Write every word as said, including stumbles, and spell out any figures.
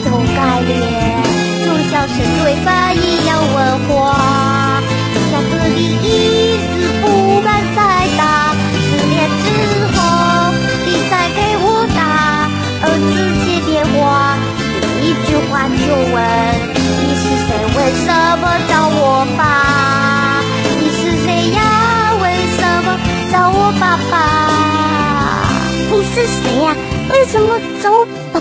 头改脸，就像是对饭一样问话。下课里一直不敢再打，十年之后你再给我打儿子接电话，第一句话就问你是谁，为什么叫我爸？你是谁呀？为什么叫我爸爸？你是谁呀？为什么叫我